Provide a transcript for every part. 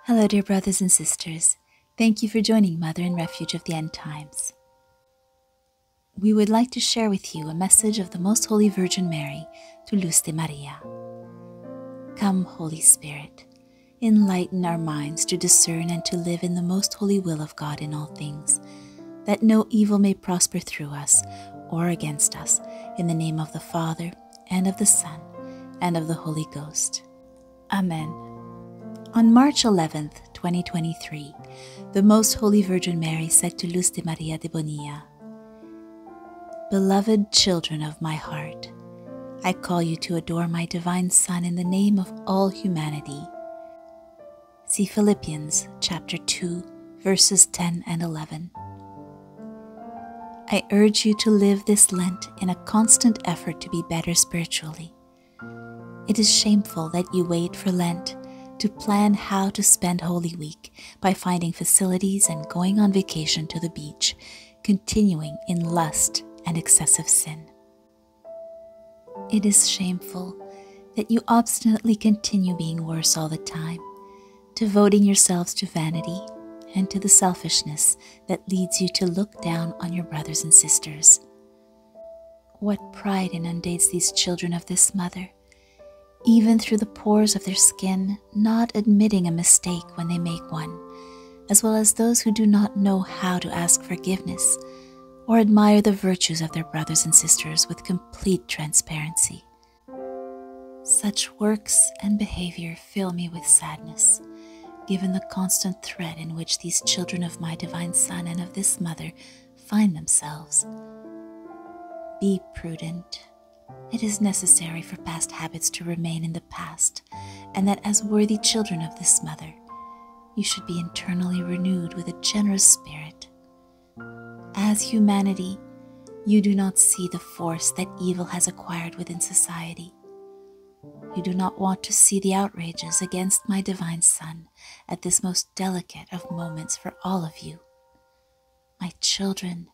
Hello, dear brothers and sisters. Thank you for joining Mother in Refuge of the End Times. We would like to share with you a message of the Most Holy Virgin Mary to Luz de Maria. Come, Holy Spirit, enlighten our minds to discern and to live in the most holy will of God in all things, that no evil may prosper through us or against us, in the name of the Father, and of the Son, and of the Holy Ghost. Amen. On March 11th, 2023, the Most Holy Virgin Mary said to Luz de Maria de Bonilla, "Beloved children of my heart, I call you to adore my divine Son in the name of all humanity." See Philippians chapter 2, verses 10 and 11. I urge you to live this Lent in a constant effort to be better spiritually. It is shameful that you wait for Lent to plan how to spend Holy Week by finding facilities and going on vacation to the beach, continuing in lust and excessive sin. It is shameful that you obstinately continue being worse all the time, devoting yourselves to vanity and to the selfishness that leads you to look down on your brothers and sisters. What pride inundates these children of this mother, even through the pores of their skin, not admitting a mistake when they make one, as well as those who do not know how to ask forgiveness or admire the virtues of their brothers and sisters with complete transparency. Such works and behavior fill me with sadness, given the constant threat in which these children of my divine Son and of this mother find themselves. Be prudent. It is necessary for past habits to remain in the past, and that as worthy children of this mother, you should be internally renewed with a generous spirit. As humanity, you do not see the force that evil has acquired within society. You do not want to see the outrages against my divine Son at this most delicate of moments for all of you. My children,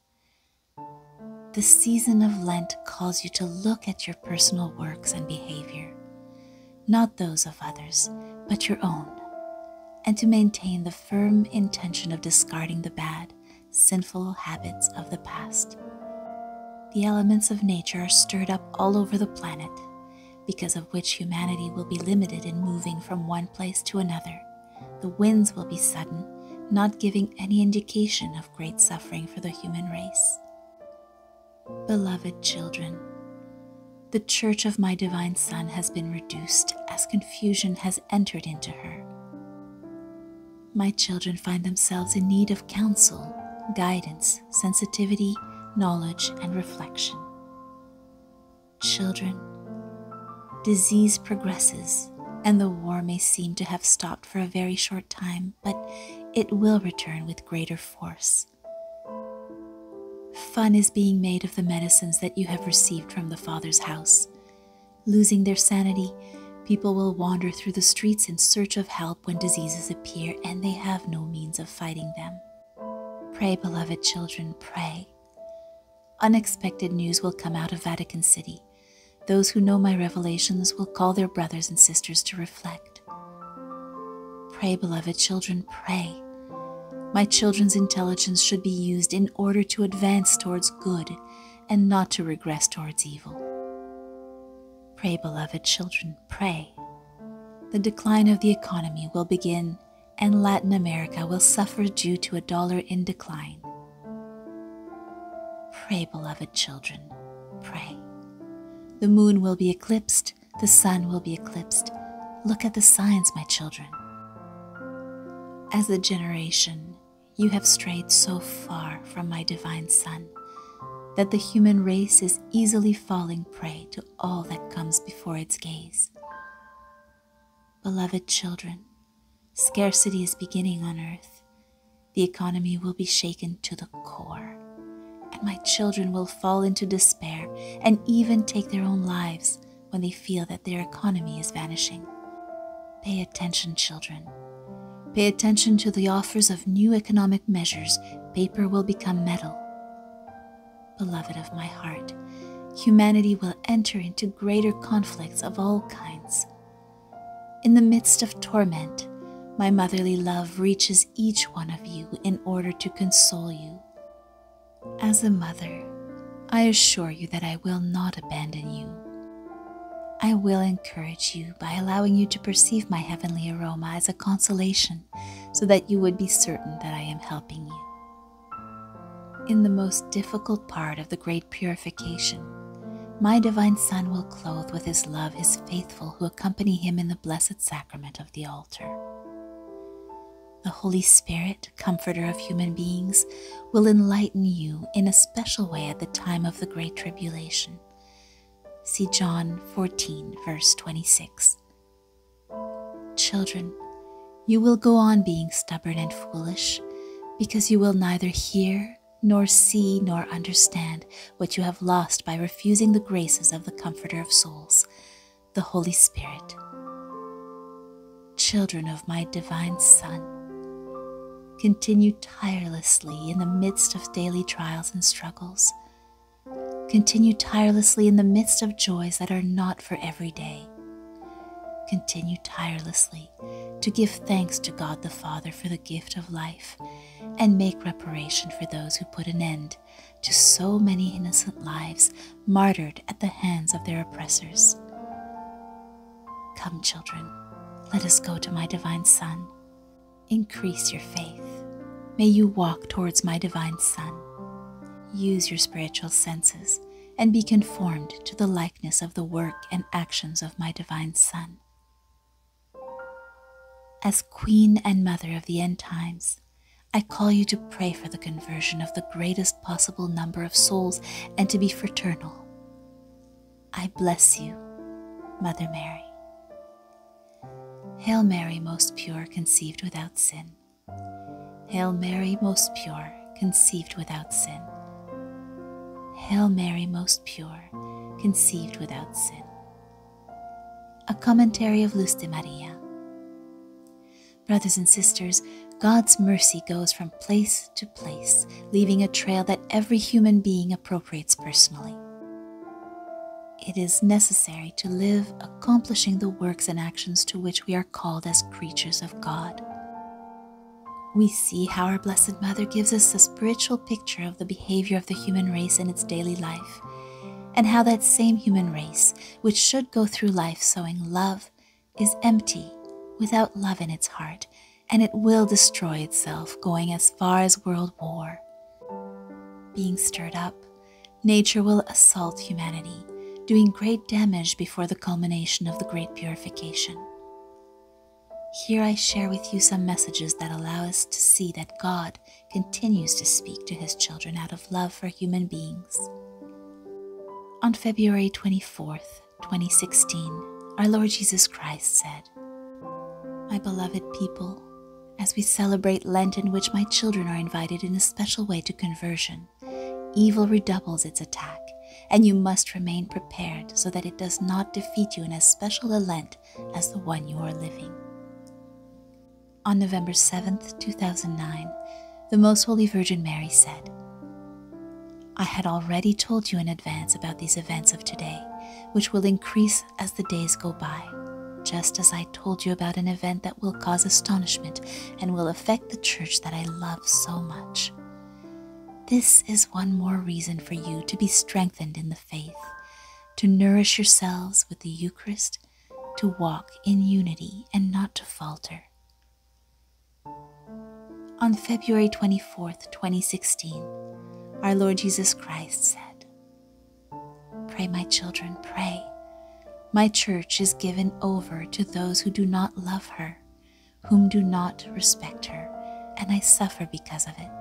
the season of Lent calls you to look at your personal works and behavior, not those of others, but your own, and to maintain the firm intention of discarding the bad, sinful habits of the past. The elements of nature are stirred up all over the planet, because of which humanity will be limited in moving from one place to another. The winds will be sudden, not giving any indication of great suffering for the human race. Beloved children, the Church of my divine Son has been reduced as confusion has entered into her. My children find themselves in need of counsel, guidance, sensitivity, knowledge, and reflection. Children, disease progresses, and the war may seem to have stopped for a very short time, but it will return with greater force. Fun is being made of the medicines that you have received from the Father's house. Losing their sanity, people will wander through the streets in search of help when diseases appear and they have no means of fighting them. Pray, beloved children, pray. Unexpected news will come out of Vatican City. Those who know my revelations will call their brothers and sisters to reflect. Pray, beloved children, pray. My children's intelligence should be used in order to advance towards good and not to regress towards evil. Pray, beloved children, pray. The decline of the economy will begin, and Latin America will suffer due to a dollar in decline. Pray, beloved children, pray. The moon will be eclipsed, the sun will be eclipsed. Look at the signs, my children. As a generation, you have strayed so far from my divine Son that the human race is easily falling prey to all that comes before its gaze. Beloved children, scarcity is beginning on earth. The economy will be shaken to the core, and my children will fall into despair and even take their own lives when they feel that their economy is vanishing. Pay attention, children. Pay attention to the offers of new economic measures. Paper will become metal. Beloved of my heart, humanity will enter into greater conflicts of all kinds. In the midst of torment, My motherly love reaches each one of you in order to console you. As a mother, I assure you that I will not abandon you. I will encourage you by allowing you to perceive my heavenly aroma as a consolation, so that you would be certain that I am helping you. In the most difficult part of the great purification, my divine Son will clothe with his love his faithful who accompany him in the blessed sacrament of the altar. The Holy Spirit, comforter of human beings, will enlighten you in a special way at the time of the Great Tribulation. See John 14, verse 26. Children, you will go on being stubborn and foolish, because you will neither hear, nor see, nor understand what you have lost by refusing the graces of the Comforter of souls, the Holy Spirit. Children of my divine Son, continue tirelessly in the midst of daily trials and struggles. Continue tirelessly in the midst of joys that are not for every day. Continue tirelessly to give thanks to God the Father for the gift of life, and make reparation for those who put an end to so many innocent lives martyred at the hands of their oppressors. Come, children, let us go to my divine Son. Increase your faith. May you walk towards my divine Son. Use your spiritual senses and be conformed to the likeness of the work and actions of my divine Son. As Queen and Mother of the end times, I call you to pray for the conversion of the greatest possible number of souls and to be fraternal. I bless you, Mother Mary. Hail Mary, most pure, conceived without sin. Hail Mary, most pure, conceived without sin. Hail Mary, most pure, conceived without sin. A commentary of Luz de Maria. Brothers and sisters, God's mercy goes from place to place, leaving a trail that every human being appropriates personally. It is necessary to live accomplishing the works and actions to which we are called as creatures of God. We see how our Blessed Mother gives us a spiritual picture of the behavior of the human race in its daily life, and how that same human race, which should go through life sowing love, is empty, without love in its heart, and it will destroy itself, going as far as world war. Being stirred up, nature will assault humanity, doing great damage before the culmination of the great purification. Here I share with you some messages that allow us to see that God continues to speak to his children out of love for human beings. On February 24th, 2016, our Lord Jesus Christ said, "My beloved people, as we celebrate Lent, in which my children are invited in a special way to conversion, evil redoubles its attack, and you must remain prepared so that it does not defeat you in as special a Lent as the one you are living." On November 7th, 2009, the Most Holy Virgin Mary said, "I had already told you in advance about these events of today, which will increase as the days go by, just as I told you about an event that will cause astonishment and will affect the Church that I love so much. This is one more reason for you to be strengthened in the faith, to nourish yourselves with the Eucharist, to walk in unity and not to falter." On February 24th, 2016, our Lord Jesus Christ said, "Pray, my children, pray. My Church is given over to those who do not love her, whom do not respect her, and I suffer because of it."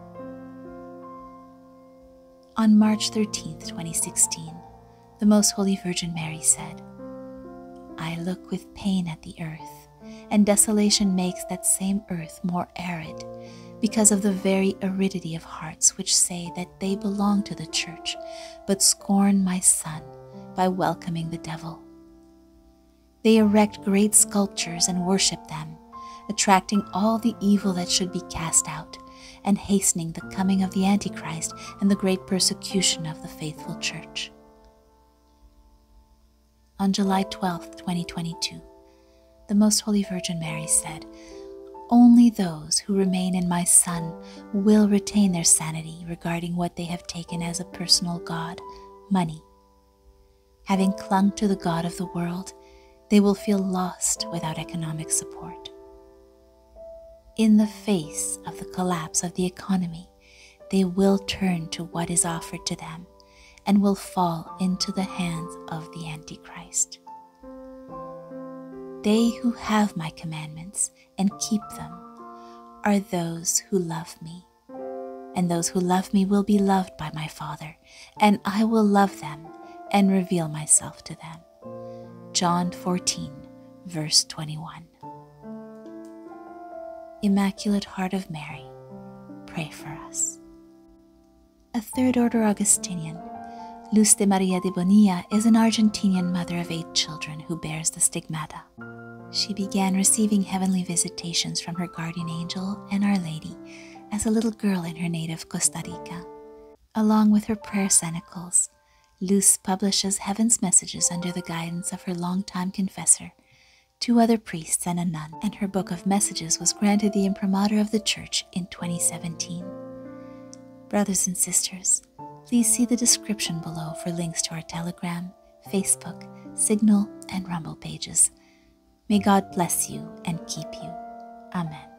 On March 13th, 2016, the Most Holy Virgin Mary said, "I look with pain at the earth, and desolation makes that same earth more arid, because of the very aridity of hearts which say that they belong to the Church, but scorn my Son by welcoming the devil. They erect great sculptures and worship them, attracting all the evil that should be cast out, and hastening the coming of the Antichrist and the great persecution of the faithful Church." On July 12th, 2022, the Most Holy Virgin Mary said, Only those who remain in my Son will retain their sanity regarding what they have taken as a personal God, money. Having clung to the God of the world, they will feel lost without economic support. In the face of the collapse of the economy, they will turn to what is offered to them and will fall into the hands of the Antichrist. They who have my commandments and keep them are those who love me, and those who love me will be loved by my Father, and I will love them and reveal myself to them. John 14, verse 21. Immaculate Heart of Mary, pray for us. A third-order Augustinian, Luz de Maria de Bonilla is an Argentinian mother of 8 children who bears the stigmata. She began receiving heavenly visitations from her guardian angel and Our Lady as a little girl in her native Costa Rica. Along with her prayer cenicles, Luz publishes heaven's messages under the guidance of her longtime confessor, 2 other priests and a nun, and her book of messages was granted the imprimatur of the Church in 2017. Brothers and sisters, please see the description below for links to our Telegram, Facebook, Signal, and Rumble pages. May God bless you and keep you. Amen.